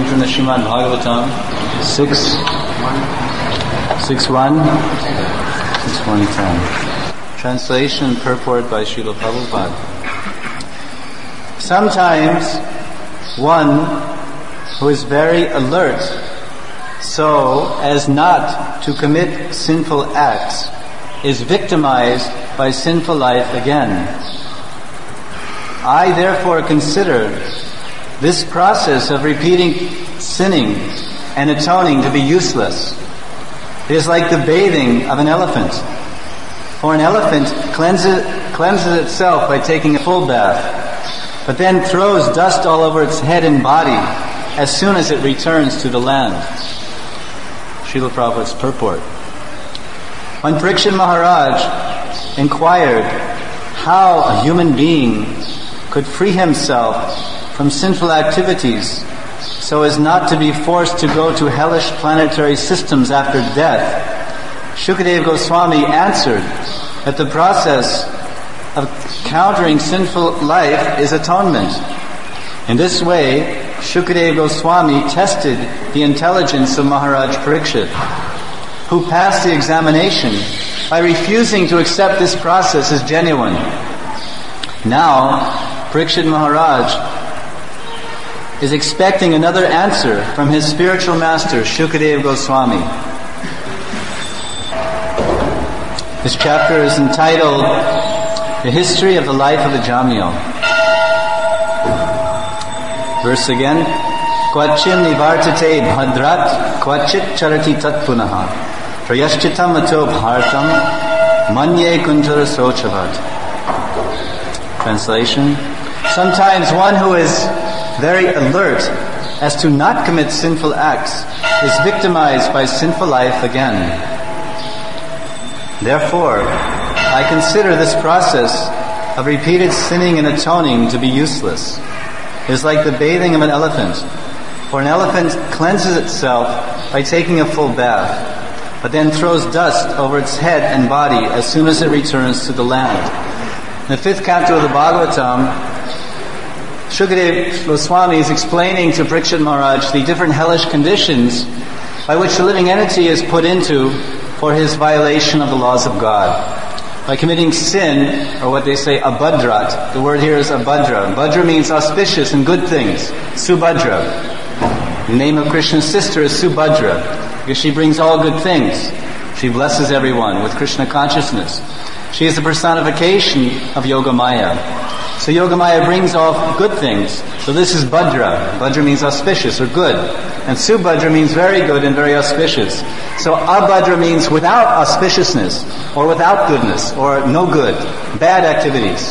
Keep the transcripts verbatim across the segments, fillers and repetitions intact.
from the Srimad Bhagavatam, six, six one, six one ten. Translation and purport by Srila Prabhupada. Sometimes one who is very alert so as not to commit sinful acts is victimized by sinful life again. I therefore consider this process of repeating sinning and atoning to be useless. It is like the bathing of an elephant. For an elephant cleanses, cleanses itself by taking a full bath, but then throws dust all over its head and body as soon as it returns to the land. Srila Prabhupada's purport. When Parikshit Maharaj inquired how a human being could free himself from sinful activities so as not to be forced to go to hellish planetary systems after death, Shukadeva Goswami answered that the process of countering sinful life is atonement. In this way, Shukadeva Goswami tested the intelligence of Maharaj Parikshit, who passed the examination by refusing to accept this process as genuine. Now, Parikshit Maharaj is expecting another answer from his spiritual master, Shukadeva Goswami. This chapter is entitled The History of the Life of the Jamyo. Verse again, Kvachim nivartate bhadrat kvachit charati tat punaha prayashchitam ato bhartam manye kunjara sochavat. Translation. Sometimes one who is very alert as to not commit sinful acts is victimized by sinful life again. Therefore, I consider this process of repeated sinning and atoning to be useless. It is like the bathing of an elephant. For an elephant cleanses itself by taking a full bath, but then throws dust over its head and body as soon as it returns to the land. In the fifth canto of the Bhagavatam, Shukadeva Goswami is explaining to Parikshit Maharaj the different hellish conditions by which the living entity is put into for his violation of the laws of God. By committing sin, or what they say, abhadrat. The word here is abhadra. Bhadra means auspicious and good things. Subhadra. The name of Krishna's sister is Subhadra, because she brings all good things. She blesses everyone with Krishna consciousness. She is the personification of Yogamaya. So Yogamaya brings all good things. So this is Bhadra. Bhadra means auspicious or good. And Subhadra means very good and very auspicious. So Abhadra means without auspiciousness, or without goodness, or no good, bad activities.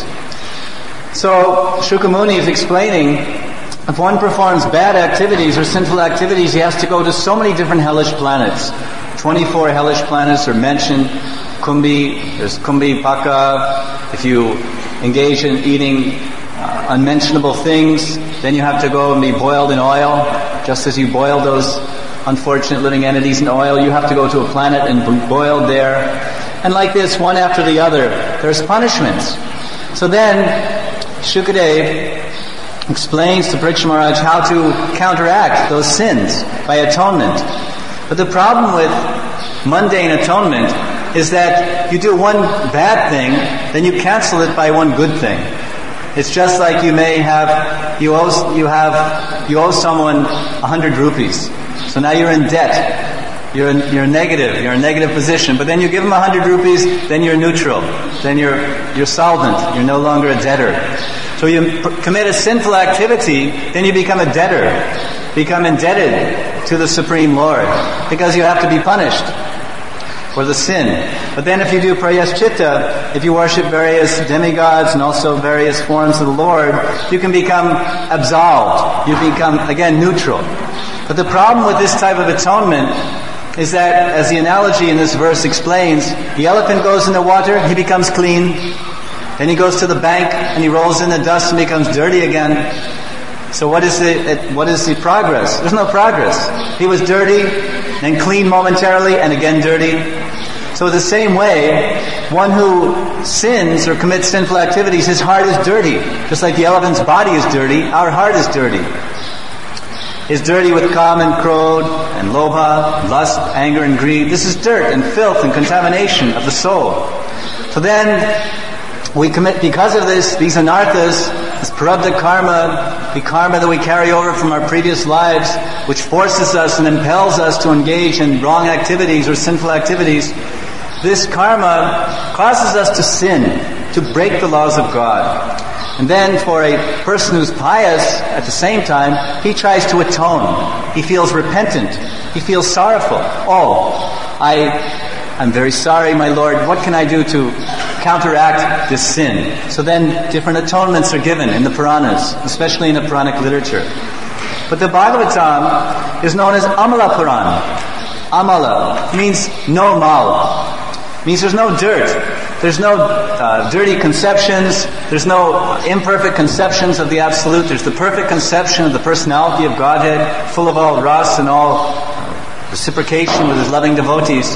So Shukamuni is explaining, if one performs bad activities or sinful activities, he has to go to so many different hellish planets. twenty-four hellish planets are mentioned. Kumbi, there's Kumbi Paka. If you engage in eating uh, unmentionable things, then you have to go and be boiled in oil. Just as you boil those unfortunate living entities in oil, you have to go to a planet and be boiled there. And like this, one after the other, there's punishments. So then, Shukadeva explains to Parikshit Maharaj how to counteract those sins by atonement. But the problem with mundane atonement is that you do one bad thing, then you cancel it by one good thing. It's just like you may have, you owe, you have, you owe someone a hundred rupees. So now you're in debt. You're in, you're negative. You're in a negative position. But then you give them a hundred rupees, then you're neutral. Then you're, you're solvent. You're no longer a debtor. So you pr- commit a sinful activity, then you become a debtor. Become indebted to the Supreme Lord. Because you have to be punished for the sin. But then if you do prayaschita, if you worship various demigods and also various forms of the Lord, you can become absolved. You become, again, neutral. But the problem with this type of atonement is that, as the analogy in this verse explains, the elephant goes in the water, he becomes clean. Then he goes to the bank and he rolls in the dust and becomes dirty again. So what is the what is the progress? There's no progress. He was dirty, then clean momentarily, and again dirty. So the same way, one who sins or commits sinful activities, his heart is dirty. Just like the elephant's body is dirty, our heart is dirty. is dirty with kam and krodh and lobha, lust, anger and greed. This is dirt and filth and contamination of the soul. So then we commit, because of this, these anarthas, this prarabdha karma, the karma that we carry over from our previous lives, which forces us and impels us to engage in wrong activities or sinful activities, this karma causes us to sin, to break the laws of God. And then for a person who's pious, at the same time, he tries to atone. He feels repentant. He feels sorrowful. Oh, I, I'm very sorry, my Lord. What can I do to counteract this sin? So then different atonements are given in the Puranas, especially in the Puranic literature. But the Bhagavatam is known as Amala Purana. Amala means no mal. Means there's no dirt. There's no uh, dirty conceptions. There's no imperfect conceptions of the Absolute. There's the perfect conception of the personality of Godhead, full of all ras and all reciprocation with His loving devotees.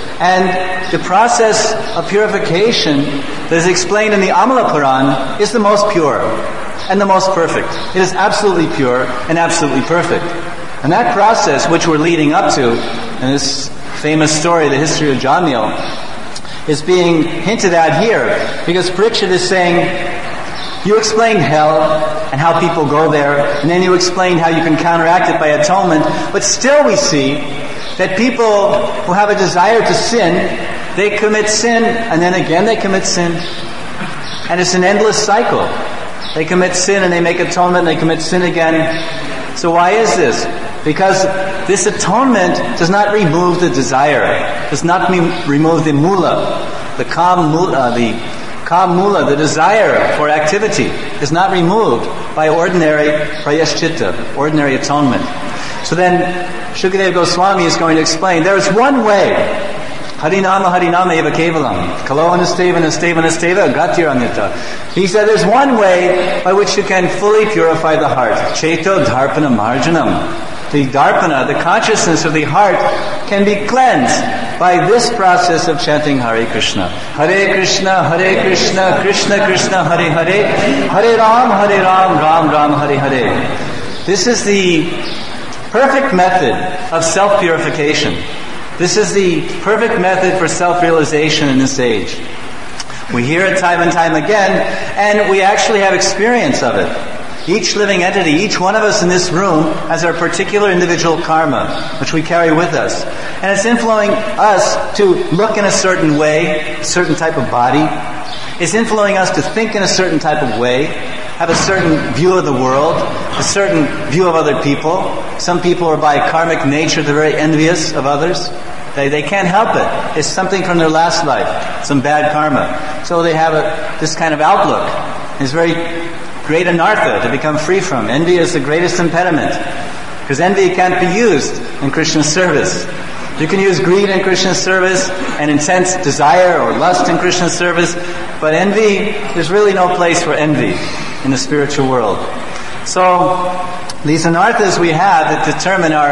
And the process of purification that is explained in the Amala Puran is the most pure and the most perfect. It is absolutely pure and absolutely perfect. And that process which we're leading up to, in this famous story, the history of Jamil, is being hinted at here, because Parikshit is saying, you explained hell and how people go there, and then you explained how you can counteract it by atonement, but still we see that people who have a desire to sin, they commit sin, and then again they commit sin, and it's an endless cycle. They commit sin and they make atonement and they commit sin again. So why is this? Because this atonement does not remove the desire, does not me- remove the mula, the kam mula, the kam mula, the desire for activity, is not removed by ordinary prayashchitta, ordinary atonement. So then, Shukadeva Goswami is going to explain, there is one way. Harinama Harinama eva kevalam. Kalo anasteva anasteva anasteva gatiranyata. He said there's one way by which you can fully purify the heart. Cheto dharpana marjanam. The dharpana, the consciousness of the heart, can be cleansed by this process of chanting Hare Krishna. Hare Krishna, Hare Krishna, Krishna Krishna, Hare Hare, Hare Ram, Hare Ram, Ram Ram, Hare Hare. This is the perfect method of self-purification. This is the perfect method for self-realization in this age. We hear it time and time again, and we actually have experience of it. Each living entity, each one of us in this room has our particular individual karma, which we carry with us. And it's influencing us to look in a certain way, a certain type of body. It's influencing us to think in a certain type of way, have a certain view of the world, a certain view of other people. Some people are by karmic nature, they're very envious of others. They they can't help it. It's something from their last life, some bad karma. So they have a, this kind of outlook. It's very great anartha to become free from. Envy is the greatest impediment, because envy can't be used in Krishna service. You can use greed in Krishna service and intense desire or lust in Krishna service, but envy, there's really no place for envy in the spiritual world. So these anarthas we have that determine our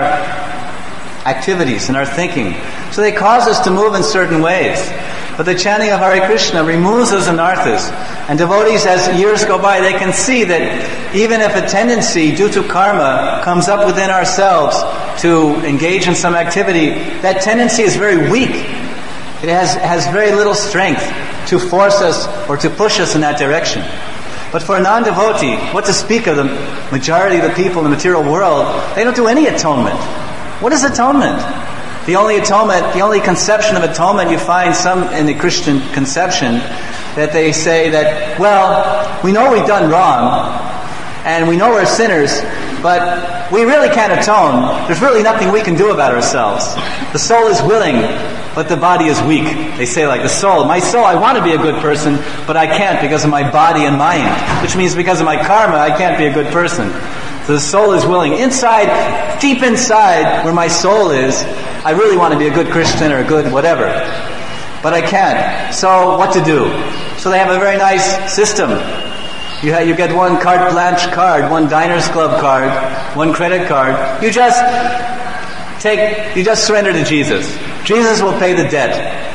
activities and our thinking. So they cause us to move in certain ways. But the chanting of Hare Krishna removes those anarthas. And devotees, as years go by, they can see that even if a tendency due to karma comes up within ourselves to engage in some activity, that tendency is very weak. It has, has very little strength to force us or to push us in that direction. But for a non-devotee, what to speak of the majority of the people in the material world, they don't do any atonement. What is atonement? The only atonement, the only conception of atonement you find some in the Christian conception, that they say that, well, we know we've done wrong, and we know we're sinners, but we really can't atone. There's really nothing we can do about ourselves. The soul is willing, but the body is weak. They say like the soul, my soul, I want to be a good person, but I can't because of my body and mind, which means because of my karma, I can't be a good person. So the soul is willing. Inside, deep inside, where my soul is, I really want to be a good Christian or a good whatever. But I can't. So what to do? So they have a very nice system. You have, you get one carte blanche card, one Diners Club card, one credit card. You just take, you just surrender to Jesus. Jesus will pay the debt.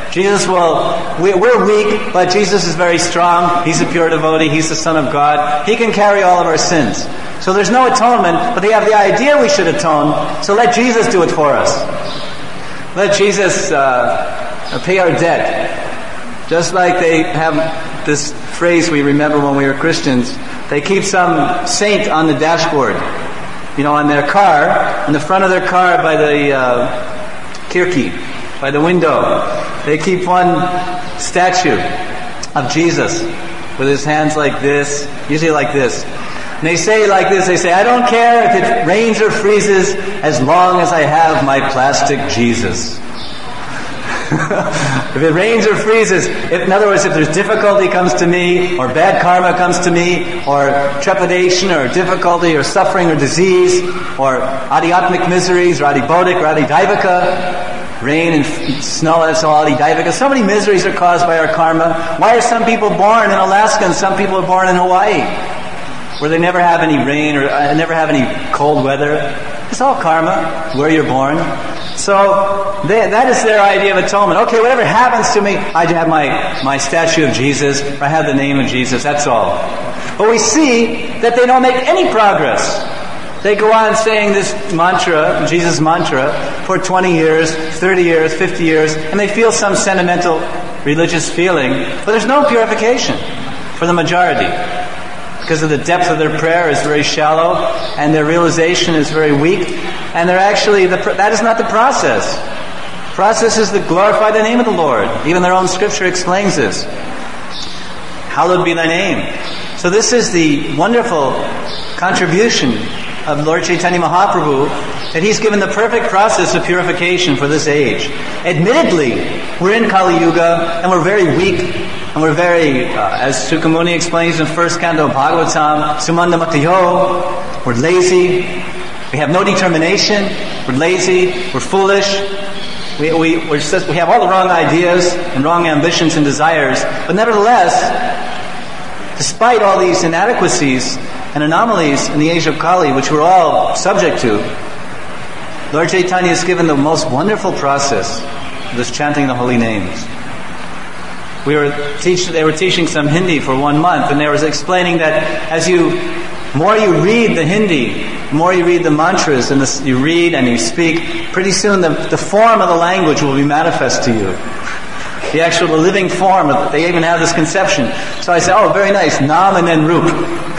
Jesus will, we, we're weak, but Jesus is very strong. He's a pure devotee. He's the Son of God. He can carry all of our sins. So there's no atonement, but they have the idea we should atone, so let Jesus do it for us. Let Jesus uh, pay our debt. Just like they have this phrase we remember when we were Christians, they keep some saint on the dashboard, you know, on their car, in the front of their car by the uh, kirki, by the window. They keep one statue of Jesus with his hands like this, usually like this. And they say like this, they say, I don't care if it rains or freezes as long as I have my plastic Jesus. If it rains or freezes, if, in other words, if there's difficulty comes to me, or bad karma comes to me, or trepidation, or difficulty, or suffering, or disease, or adhyatmic miseries, or adibodhic, or adidaivika, rain and f- snow, that's all adidaivika. So many miseries are caused by our karma. Why are some people born in Alaska and some people are born in Hawaii, where they never have any rain or uh, never have any cold weather? It's all karma, where you're born. So they, that is their idea of atonement. Okay, whatever happens to me, I have my, my statue of Jesus, or I have the name of Jesus, that's all. But we see that they don't make any progress. They go on saying this mantra, Jesus mantra, for twenty years, thirty years, fifty years, and they feel some sentimental religious feeling, but there's no purification for the majority. Because of the depth of their prayer is very shallow, and their realization is very weak, and they're actually, the, that is not the process. The process is to glorify the name of the Lord. Even their own scripture explains this. Hallowed be thy name. So this is the wonderful contribution of Lord Chaitanya Mahaprabhu, that he's given the perfect process of purification for this age. Admittedly, we're in Kali Yuga, and we're very weak, and we're very, uh, as Sukamuni explains in first canto of Bhagavatam, Sumanda Matayo, we're lazy, we have no determination, we're lazy, we're foolish, we, we, we're just, we have all the wrong ideas and wrong ambitions and desires, but nevertheless, despite all these inadequacies and anomalies in the age of Kali, which we're all subject to, Lord Chaitanya has given the most wonderful process of this chanting the holy names. We were teach, they were teaching some Hindi for one month, and they was explaining that as you, more you read the Hindi, the more you read the mantras, and the, you read and you speak, pretty soon the, the form of the language will be manifest to you. The actual the living form, they even have this conception. So I said, oh, very nice, Nam and then Rup.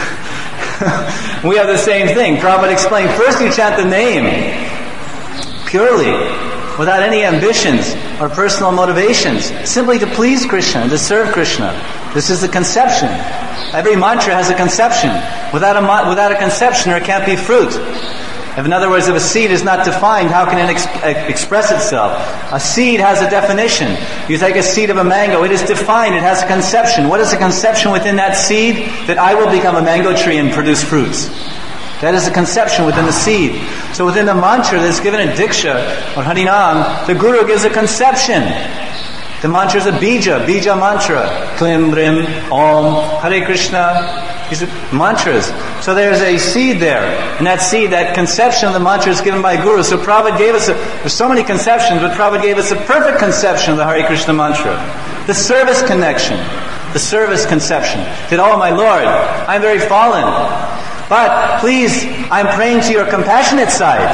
We have the same thing. Prabhupada explained, first you chant the name, purely, without any ambitions or personal motivations, simply to please Krishna, to serve Krishna. This is the conception. Every mantra has a conception. Without a, without a conception, there can't be fruit. If, in other words, if a seed is not defined, how can it ex- express itself? A seed has a definition. You take a seed of a mango, it is defined, it has a conception. What is the conception within that seed? That I will become a mango tree and produce fruits. That is a conception within the seed. So within the mantra that's given in Diksha or Harinam, the Guru gives a conception. The mantra is a bija, bija mantra. Klim, Rim, Om, Hare Krishna. These are mantras. So there's a seed there. And that seed, that conception of the mantra is given by Guru. So Prabhupada gave us, a, there's so many conceptions, but Prabhupada gave us a perfect conception of the Hare Krishna mantra. The service connection. The service conception. That, oh my Lord, I'm very fallen. But please, I'm praying to your compassionate side.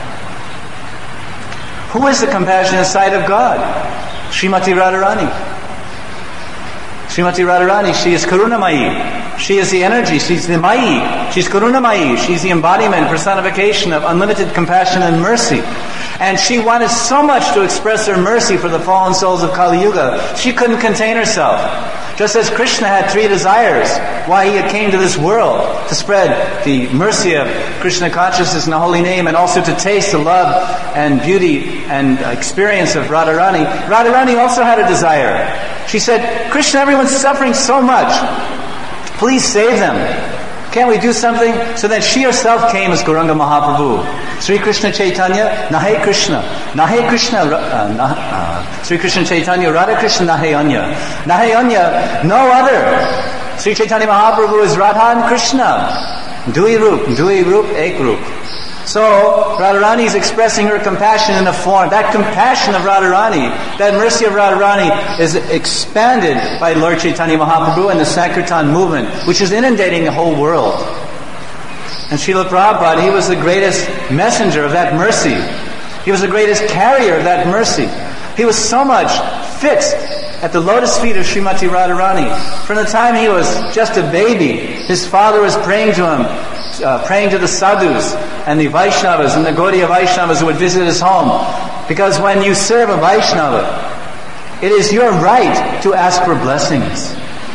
Who is the compassionate side of God? Srimati Radharani. Srimati Radharani, she is Karunamayi. She is the energy, she's the Mayi. She's Karunamayi. She's the embodiment, personification of unlimited compassion and mercy. And she wanted so much to express her mercy for the fallen souls of Kali Yuga, she couldn't contain herself. Just as Krishna had three desires why he had came to this world, to spread the mercy of Krishna consciousness in the holy name, and also to taste the love and beauty and experience of Radharani. Radharani also had a desire. She said, Krishna, everyone's suffering so much. Please save them. Can't we do something? So then she herself came as Gauranga Mahaprabhu. Sri Krishna Chaitanya, Nahe Krishna. Nahe Krishna, uh, nah, uh, Sri Krishna Chaitanya, Radha Krishna, Nahe Anya. Nahe Anya, no other. Sri Chaitanya Mahaprabhu is Radha and Krishna. Dui Rup, Dui Rup, Ek Rup. So, Radharani is expressing her compassion in a form. That compassion of Radharani, that mercy of Radharani is expanded by Lord Chaitanya Mahaprabhu and the Sankirtan movement, which is inundating the whole world. And Srila Prabhupada, he was the greatest messenger of that mercy. He was the greatest carrier of that mercy. He was so much fixed at the lotus feet of Srimati Radharani. From the time he was just a baby, his father was praying to him, uh, praying to the sadhus and the Vaishnavas and the Gaudiya Vaishnavas who would visit his home. Because when you serve a Vaishnava, it is your right to ask for blessings.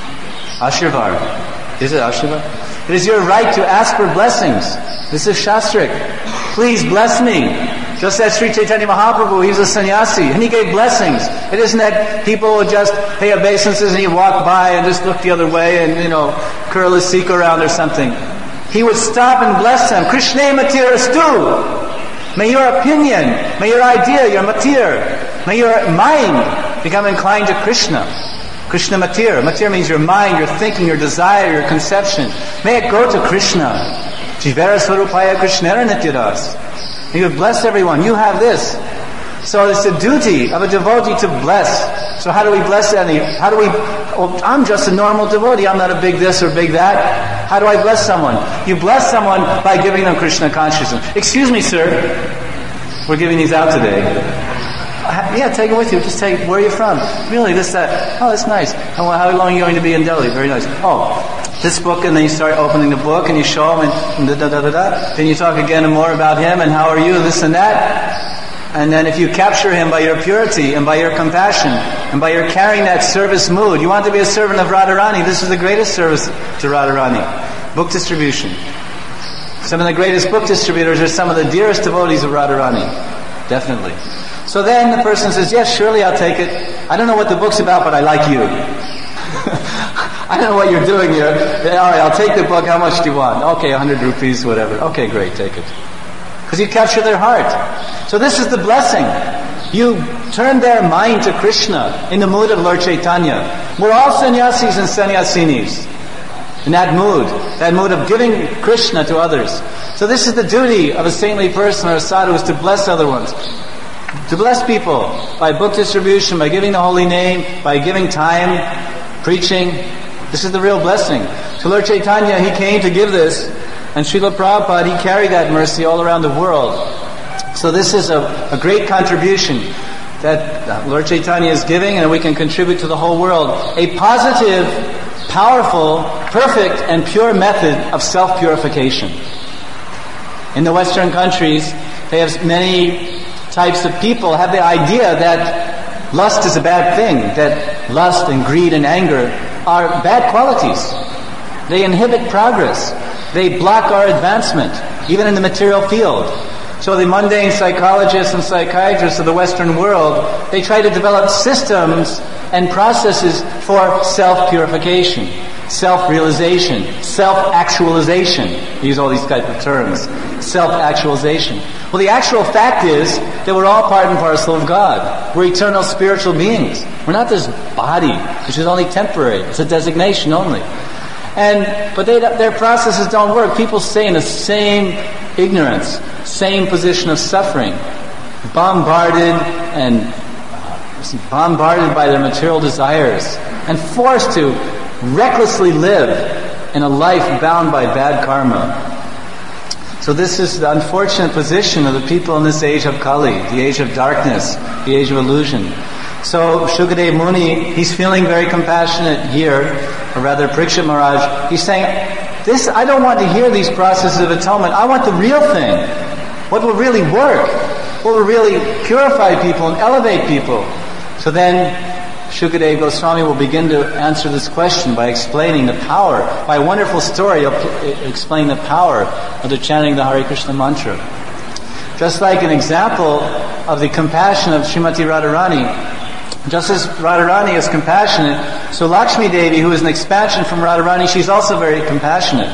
Ashirvad. Is it Ashirvad? It is your right to ask for blessings. This is Shastric. Please bless me. Just as Sri Chaitanya Mahaprabhu, he was a sannyasi, and he gave blessings. It isn't that people would just pay obeisances and he'd walk by and just look the other way and, you know, curl his seek around or something. He would stop and bless them. Krishna matirastu. May your opinion, may your idea, your matir, may your mind become inclined to Krishna. Krishna matir. Matir means your mind, your thinking, your desire, your conception. May it go to Krishna. Jivera swarupaya krishnera nityadas. He would bless everyone. You have this. So it's the duty of a devotee to bless. So how do we bless any? How do we... Oh, I'm just a normal devotee. I'm not a big this or big that. How do I bless someone? You bless someone by giving them Krishna consciousness. Excuse me, sir. We're giving these out today. Yeah, take it with you. Just take, where are you from? Really, this, that. Oh, that's nice. How, how long are you going to be in Delhi? Very nice. Oh, this book, and then you start opening the book and you show him and da da da da da. Then you talk again and more about him and how are you, this and that. And then if you capture him by your purity and by your compassion and by your carrying that service mood, you want to be a servant of Radharani. This is the greatest service to Radharani. Book distribution. Some of the greatest book distributors are some of the dearest devotees of Radharani. Definitely. So then the person says, yes, surely I'll take it. I don't know what the book's about, but I like you. I don't know what you're doing here. All right, I'll take the book. How much do you want? Okay, a hundred rupees, whatever. Okay, great, take it. Because you capture their heart. So this is the blessing. You turn their mind to Krishna in the mood of Lord Chaitanya. We're all sannyasis and sannyasinis. In that mood. That mood of giving Krishna to others. So this is the duty of a saintly person or a sadhu, is to bless other ones. To bless people by book distribution, by giving the holy name, by giving time, preaching. This is the real blessing. To Lord Chaitanya, he came to give this, and Srila Prabhupada, he carried that mercy all around the world. So this is a, a great contribution that Lord Chaitanya is giving, and we can contribute to the whole world. A positive, powerful, perfect, and pure method of self-purification. In the Western countries, they have many types of people have the idea that lust is a bad thing, that lust and greed and anger are bad qualities. They inhibit progress. They block our advancement, even in the material field. So the mundane psychologists and psychiatrists of the Western world, they try to develop systems and processes for self-purification, self-realization, self-actualization. We use all these types of terms. Self-actualization. Well, the actual fact is that we're all part and parcel of God. We're eternal spiritual beings. We're not this body, which is only temporary. It's a designation only. And but they, their processes don't work. People stay in the same ignorance, same position of suffering, bombarded and bombarded by their material desires, and forced to recklessly live in a life bound by bad karma. So this is the unfortunate position of the people in this age of Kali, the age of darkness, the age of illusion. So Shukadev Muni, he's feeling very compassionate here, or rather Parikshit Maharaj. He's saying, "This I don't want to hear these processes of atonement. I want the real thing. What will really work? What will really purify people and elevate people?" So then Shukadev Goswami will begin to answer this question by explaining the power, by a wonderful story, he'll explain the power of the chanting the Hare Krishna mantra. Just like an example of the compassion of Srimati Radharani, just as Radharani is compassionate, so Lakshmi Devi, who is an expansion from Radharani, she's also very compassionate.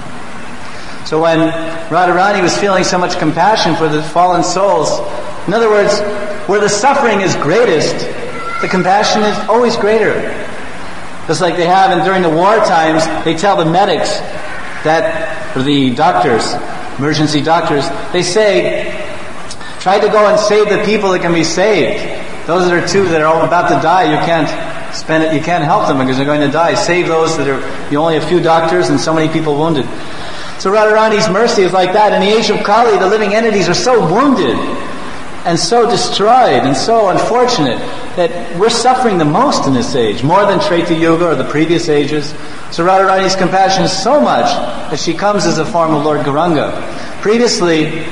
So when Radharani was feeling so much compassion for the fallen souls, in other words, where the suffering is greatest, the compassion is always greater. Just like they have, and during the war times, they tell the medics that, or the doctors, emergency doctors, they say, try to go and save the people that can be saved. Those that are two that are all about to die, you can't spend it, you can't help them because they're going to die. Save those that are, you only a few doctors and so many people wounded. So Radharani's mercy is like that. In the age of Kali, the living entities are so wounded and so destroyed and so unfortunate that we're suffering the most in this age, more than Treta Yuga or the previous ages. So Radharani's compassion is so much that she comes as a form of Lord Gauranga. Previously,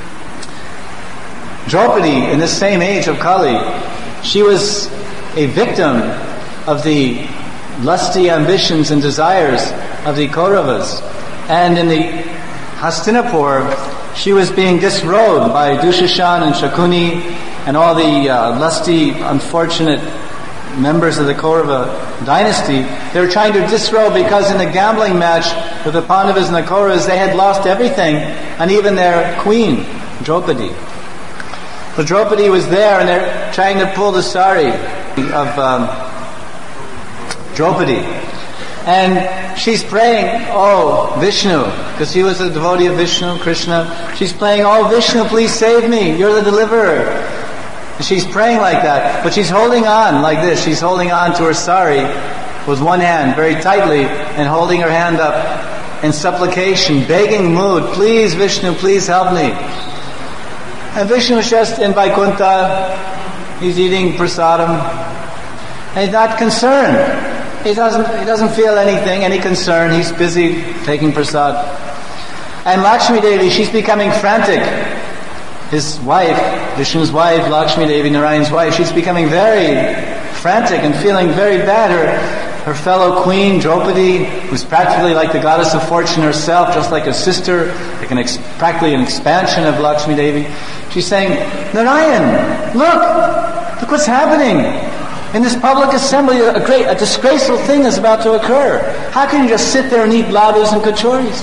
Draupadi, in this same age of Kali, she was a victim of the lusty ambitions and desires of the Kauravas. And in the Hastinapur, she was being disrobed by Dushashan and Shakuni and all the uh, lusty, unfortunate members of the Kaurava dynasty. They were trying to disrobe because in the gambling match with the Pandavas and the Kauravas, they had lost everything, and even their queen, Draupadi. So Draupadi was there, and they're trying to pull the sari of um, Draupadi. And she's praying, oh, Vishnu, because she was a devotee of Vishnu, Krishna. She's praying, oh, Vishnu, please save me. You're the deliverer. And she's praying like that, but she's holding on like this. She's holding on to her sari with one hand very tightly and holding her hand up in supplication, begging mood, please, Vishnu, please help me. And Vishnu is just in Vaikuntha. He's eating prasadam. And he's not concerned. He doesn't, he doesn't feel anything, any concern. He's busy taking prasad. And Lakshmi Devi, she's becoming frantic. His wife, Vishnu's wife, Lakshmi Devi, Narayan's wife, she's becoming very frantic and feeling very bad. Her, her fellow queen, Draupadi, who's practically like the goddess of fortune herself, just like a sister, like an ex, practically an expansion of Lakshmi Devi. She's saying, Narayan, look, look what's happening. In this public assembly, a great, a disgraceful thing is about to occur. How can you just sit there and eat ladus and kachoris?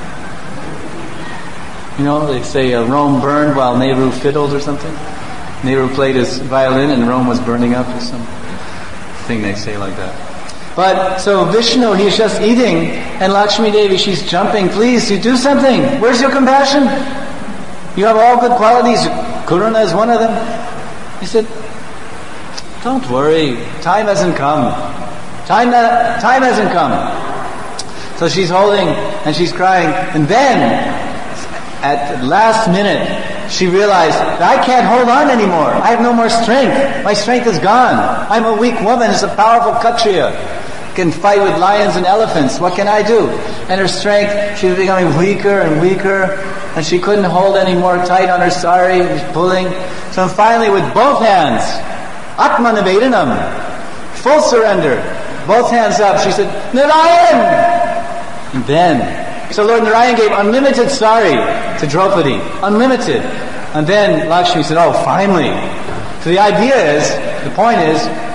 You know, they say uh, Rome burned while Nehru fiddled or something. Nehru played his violin and Rome was burning up or some thing they say like that. But, so Vishnu, he's just eating, and Lakshmi Devi, she's jumping. Please, you do something. Where's your compassion? You have all good qualities. Karuna is one of them. He said, don't worry, time hasn't come. Time, uh, time hasn't come. So she's holding and she's crying. And then, at the last minute, she realized that I can't hold on anymore. I have no more strength. My strength is gone. I'm a weak woman. It's a powerful Kshatriya. Can fight with lions and elephants. What can I do? And her strength, she was becoming weaker and weaker. And she couldn't hold any more tight on her sari. She was pulling. So finally, with both hands, Atma Nivedanam, full surrender, both hands up, she said, Narayan! And then, so Lord Narayan gave unlimited sari to Draupadi, unlimited. And then Lakshmi said, oh, finally. So the idea is, the point is,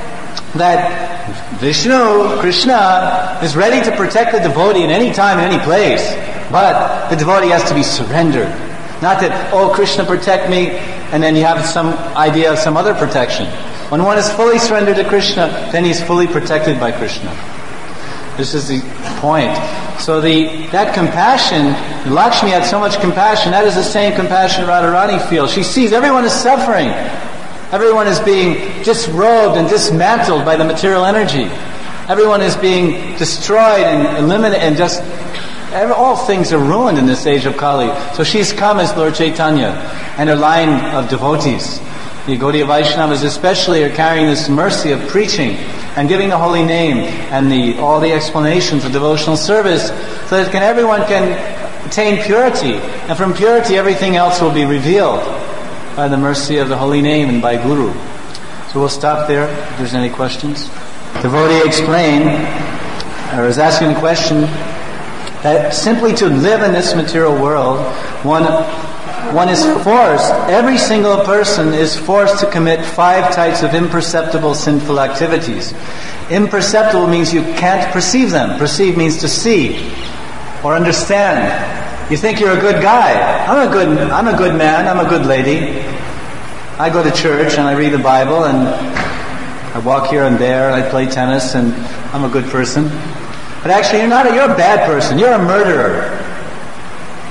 that Vishnu, Krishna, is ready to protect the devotee in any time, in any place. But the devotee has to be surrendered. Not that, oh, Krishna, protect me, and then you have some idea of some other protection. When one is fully surrendered to Krishna, then he's fully protected by Krishna. This is the point. So the that compassion, Lakshmi had so much compassion, that is the same compassion Radharani feels. She sees everyone is suffering. Everyone is being disrobed and dismantled by the material energy. Everyone is being destroyed and eliminated, and just all things are ruined in this age of Kali. So she's come as Lord Chaitanya and her line of devotees. The Gaudiya Vaishnavas especially are carrying this mercy of preaching and giving the holy name and the all the explanations of devotional service so that can, everyone can attain purity. And from purity everything else will be revealed by the mercy of the holy name and by Guru. So we'll stop there if there's any questions. Devotee explained, or is asking the question, that simply to live in this material world, one One is forced, every single person is forced to commit five types of imperceptible sinful activities. Imperceptible means you can't perceive them. Perceive means to see or understand. You think you're a good guy. I'm a good, I'm a good man, I'm a good lady. I go to church and I read the Bible and I walk here and there, I play tennis and I'm a good person. But actually you're not a, you're a bad person, you're a murderer.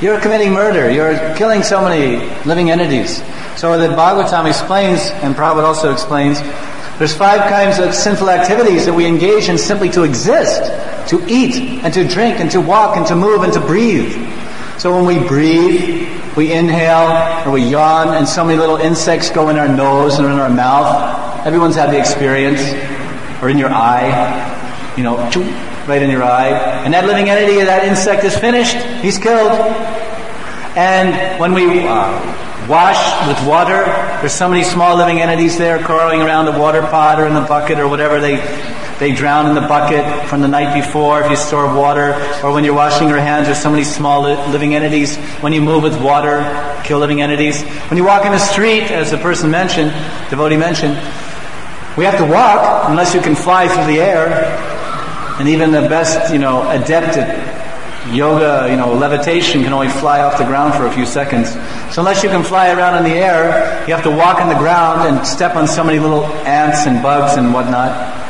you're committing murder. You're killing so many living entities. So the Bhagavatam explains, and Prabhupada also explains, there's five kinds of sinful activities that we engage in simply to exist, to eat, and to drink, and to walk, and to move, and to breathe. So when we breathe, we inhale, or we yawn, and so many little insects go in our nose and in our mouth. Everyone's had the experience. Or in your eye, you know, right in your eye. And that living entity, that insect is finished. He's killed. And when we uh, wash with water, there's so many small living entities there crawling around the water pot or in the bucket or whatever. They they drown in the bucket from the night before if you store water. Or when you're washing your hands, there's so many small li- living entities. When you move with water, kill living entities. When you walk in the street, as the person mentioned, devotee mentioned, we have to walk unless you can fly through the air. And even the best, you know, adept at yoga, you know, levitation can only fly off the ground for a few seconds. So unless you can fly around in the air, you have to walk on the ground and step on so many little ants and bugs and whatnot.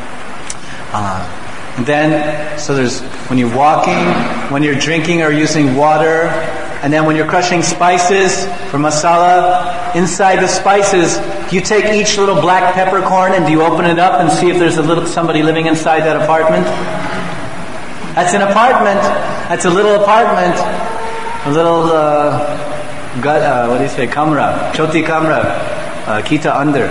Uh, and then, so there's, when you're walking, when you're drinking or using water, and then when you're crushing spices for masala, inside the spices, do you take each little black peppercorn and do you open it up and see if there's a little somebody living inside that apartment? That's an apartment. That's a little apartment. A little, uh, gut, uh, what do you say, kamra. Choti kamra. Uh, kita under.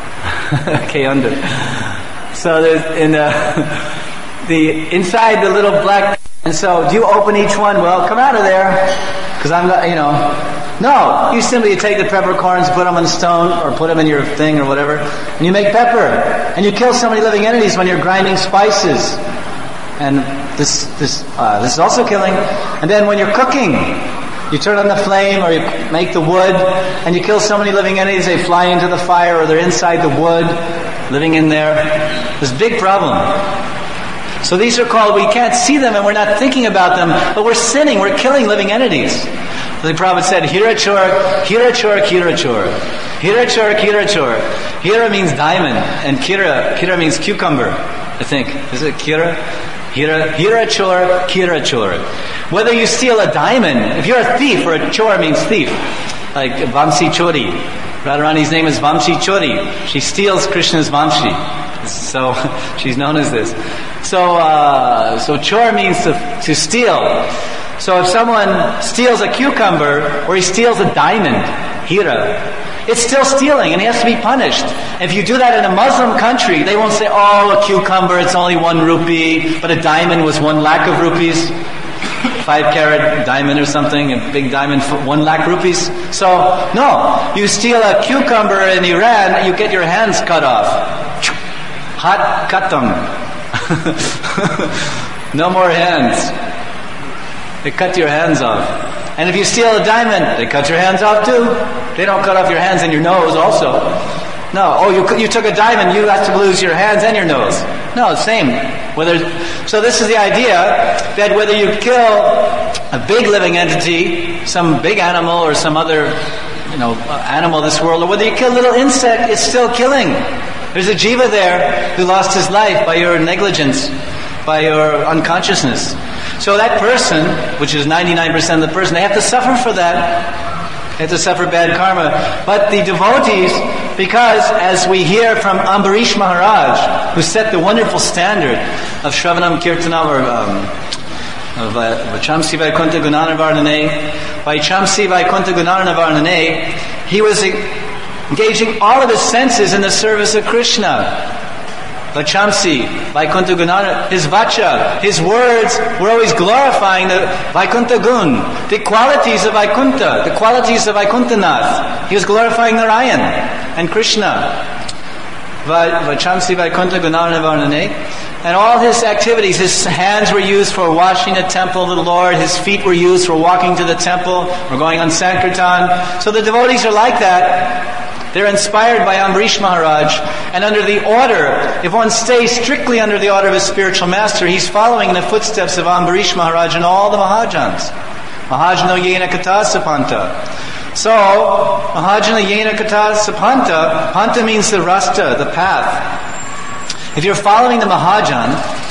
K under. So there's, in uh, the, inside the little black, and so do you open each one? Well, come out of there. Because I'm not, you know, no, you simply take the peppercorns, put them on a stone, or put them in your thing or whatever, and you make pepper. And you kill so many living entities when you're grinding spices. And this this uh, this is also killing. And then when you're cooking, you turn on the flame or you make the wood, and you kill so many living entities, they fly into the fire or they're inside the wood, living in there. There's a big problem. So these are called, we can't see them and we're not thinking about them, but we're sinning, we're killing living entities. The Prophet said, Hirachor, Hirachor, Kirachor. Hirachor, Kirachor. Hira means diamond, and Kira, Kira means cucumber, I think. Is it Kira? Hira, Hirachor, Kirachor. Whether you steal a diamond, if you're a thief, or a chor means thief, like Vamsi Chori. Radharani's name is Vamsi Chori. She steals Krishna's Vamsi. So she's known as this. So, uh, so chor means to, to steal. So if someone steals a cucumber or he steals a diamond, hira, it's still stealing and he has to be punished. If you do that in a Muslim country, they won't say, oh, a cucumber, it's only one rupee, but a diamond was one lakh of rupees. Five carat diamond or something, a big diamond for one lakh rupees. So, no, you steal a cucumber in Iran, you get your hands cut off. Hat katam. No more hands. They cut your hands off. And if you steal a diamond, they cut your hands off too. They don't cut off your hands and your nose also. No, oh, you you took a diamond, you have to lose your hands and your nose. No, same. Whether so, this is the idea that whether you kill a big living entity, some big animal or some other, you know, animal of this world, or whether you kill a little insect, it's still killing. There's a jiva there who lost his life by your negligence, by your unconsciousness. So that person, which is ninety-nine percent of the person, they have to suffer for that. They have to suffer bad karma. But the devotees, because as we hear from Ambarish Maharaj, who set the wonderful standard of Shravanam Kirtanam, or um, of Vachamsi Vaikuntha Gunanavarnane, Vachamsi Vaikuntha Gunanavarnane, he was engaging all of his senses in the service of Krishna. Vachamsi, Vaikuntha Gunana, his vacha, his words were always glorifying the Vaikuntha Gun, the qualities of Vaikuntha, the qualities of Vaikuntanath. He was glorifying Narayan and Krishna. Vachamsi, Vaikuntha Gunana Varnane. And all his activities, his hands were used for washing the temple of the Lord, his feet were used for walking to the temple, or going on Sankirtan. So the devotees are like that. They're inspired by Ambarish Maharaj, and under the order, if one stays strictly under the order of his spiritual master, he's following in the footsteps of Ambarish Maharaj and all the Mahajans. Mahajana Yena Kata Sapanta. So, Mahajana Yena Kata Sapanta, Panta means the rasta, the path. If you're following the Mahajan,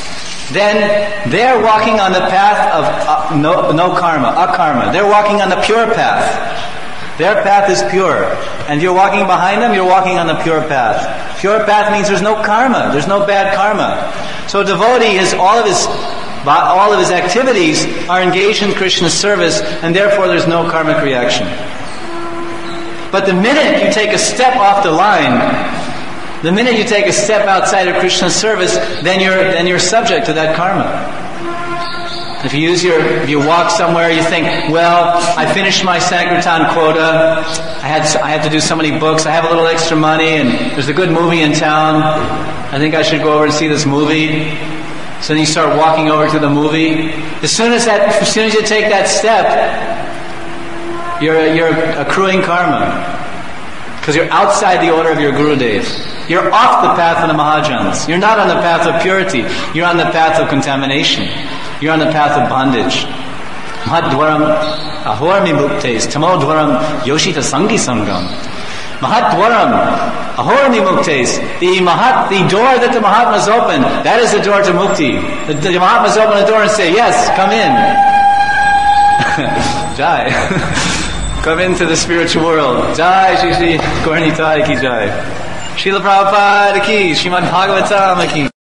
then they're walking on the path of uh, no, no karma, akarma. They're walking on the pure path. Their path is pure. And you're walking behind them, you're walking on the pure path. Pure path means there's no karma, there's no bad karma. So a devotee is all of his all of his activities are engaged in Krishna's service, and therefore there's no karmic reaction. But the minute you take a step off the line, the minute you take a step outside of Krishna's service, then you're then you're subject to that karma. If you use your, if you walk somewhere, you think, well, I finished my Sankirtan quota. I had I had to do so many books. I have a little extra money, and there's a good movie in town. I think I should go over and see this movie. So then you start walking over to the movie. As soon as that, as soon as you take that step, you're you're accruing karma because you're outside the order of your Gurudev. You're off the path of the Mahajans. You're not on the path of purity. You're on the path of contamination. You're on the path of bondage. Mahadwaram ahormi muktes tamodwaram yoshita sangi sangam. Mahatwaram ahormi muktes. The Mahat, the door that the Mahatmas open, that is the door to mukti. The, the Mahatmas open the door and say, yes, come in. Jai. Come into the spiritual world. Jai Shri Shri Gaura Nitai ki jai. Srila Prabhupada ki, Srimad Bhagavatam ki.